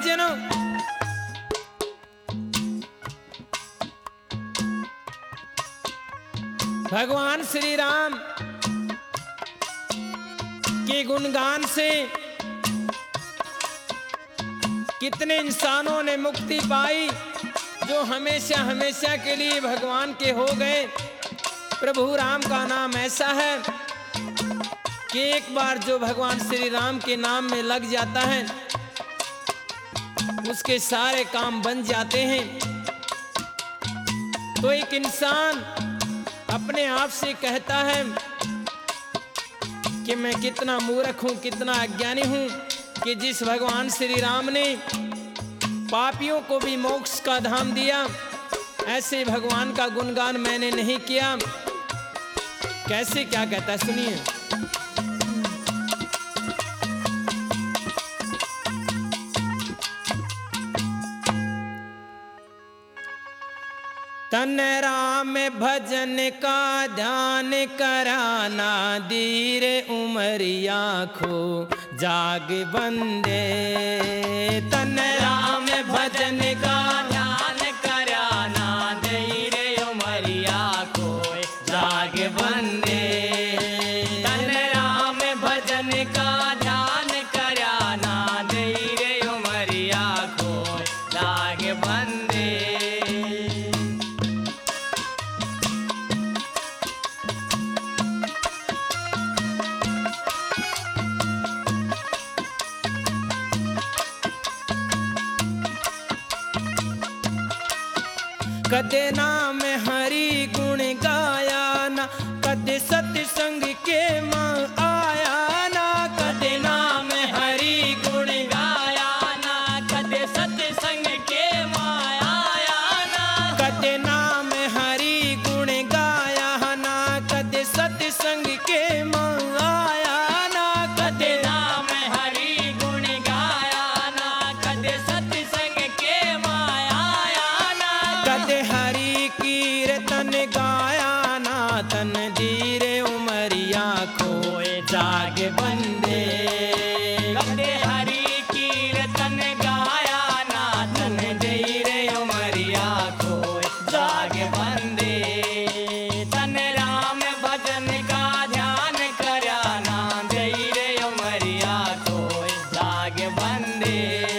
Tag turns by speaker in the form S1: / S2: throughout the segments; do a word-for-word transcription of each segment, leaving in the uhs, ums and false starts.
S1: जनों, भगवान श्री राम के गुणगान से कितने इंसानों ने मुक्ति पाई, जो हमेशा हमेशा के लिए भगवान के हो गए। प्रभु राम का नाम ऐसा है कि एक बार जो भगवान श्री राम के नाम में लग जाता है, उसके सारे काम बन जाते हैं। तो एक इंसान अपने आप से कहता है कि मैं कितना मूर्ख हूं, कितना अज्ञानी हूं कि जिस भगवान श्री राम ने पापियों को भी मोक्ष का धाम दिया, ऐसे भगवान का गुणगान मैंने नहीं किया। कैसे क्या कहता है, सुनिए। तन राम भजन का ध्यान कराना, धीरे उमरिया खो जाग बंदे। तन राम भजन का ध्यान कराना, धीरे उमरिया खो जाग बंदे। तन राम भजन का ध्यान कराना, धीरे उमरिया खो जाग बंदे। कदे नाम हरि गुण गाया ना, कदे सत्संग के मां आया ना। कदे नाम हरि गुण गाया ना, कदे सत्संग के मां आया ना। कदे नाम हरि गुण गाया ना, कदे सत्संग के मां आया ना। कदे नाम हरि गुण गाया ना, कदे सत्संग के मां आया ना। कदे हरि कीर्तन गाया ना, तन धीरे उमरिया खोए जाग बंदे। कदे हरि कीर्तन गाया ना, तन धीरे उमरिया खोए जाग बंदे। तन राम भजन का ध्यान कराना, धीरे उमरिया खोए जाग बंदे।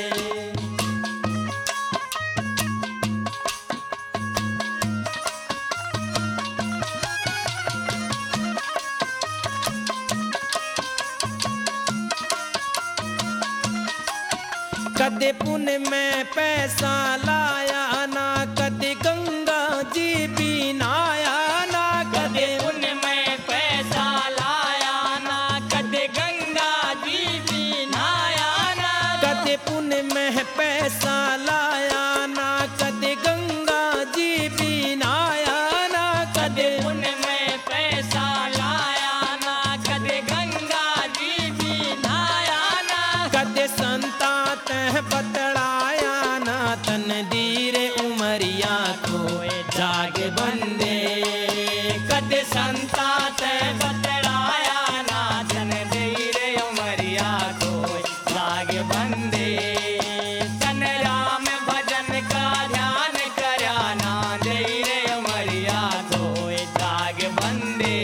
S1: कदे पुण्य में पैसा लाया ना, कदे गंगा जी पीनाया ना। कदे पुण्य में पैसा लाया ना, कदे गंगा जी पीनाया ना। कदे पुण्य में पैसा लाया ना, कदे गंगा जी पीनाया ना। कदे पुण्य में पैसा लाया ना, कदे गंगा जी पीनाया ना। कदे संता तह बतलाया ना, तन धीरे उमरिया खोए जाग बंदे। कदे संता तह बतलाया ना, तन धीरे उमरिया खोए जाग बंदे। तन राम भजन का ध्यान कराना, धीरे उमरिया खोए जाग बंदे।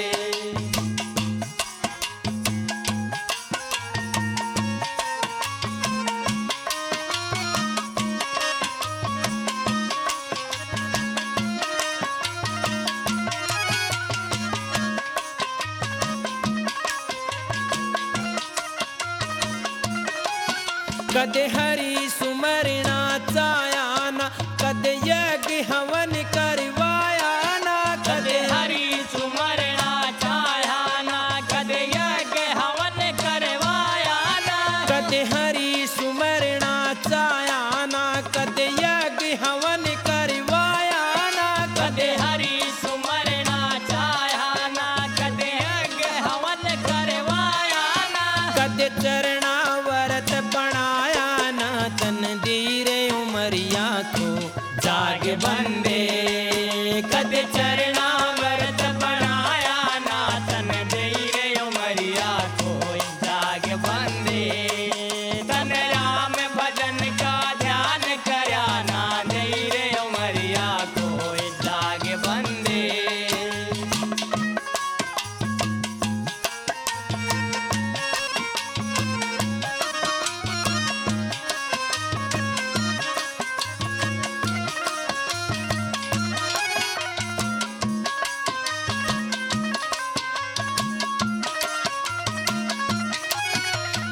S1: कदे हरि सुमरना चाया ना, कदे यज्ञ हवन करवाया ना। कदे हरि सुमरना चाया ना, कदे यज्ञ हवन करवाया ना। कदे हरि सुमरना चाया ना, कदे यज्ञ हवन करवाया ना। कदे हरि सुमरना चाया ना, कदे यज्ञ हवन करवाया ना। कदे चरणा व्रत बनाया ना, तन धीरे उमरिया को जाग बंदे।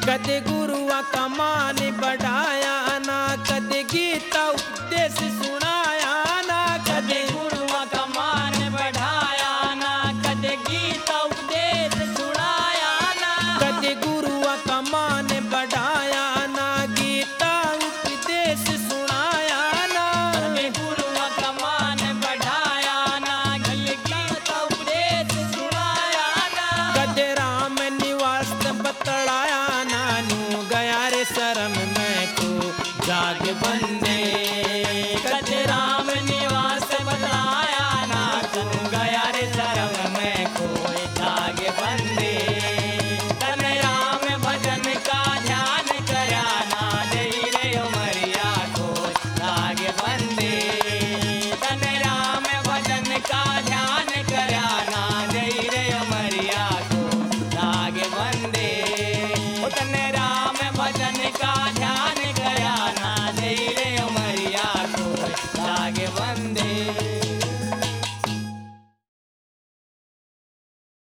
S1: कदे गुरुआ का मान बढ़ाया ना, कदे गीता उपदेश सुनाया ना,
S2: कदे गुरुआ का मान बढ़ाया ना, कदे गीता उपदेश सुनाया ना,
S1: कदे गुरुआ का मान बढ़ाया ना, गीता उपदेश सुनाया ना,
S2: कदे गुरुआ का मान बढ़ाया ना, गीता उपदेश सुनाया ना,
S1: कदे राम निवास बतलाया ना, नू गया रे शर्म मैं को जाग बन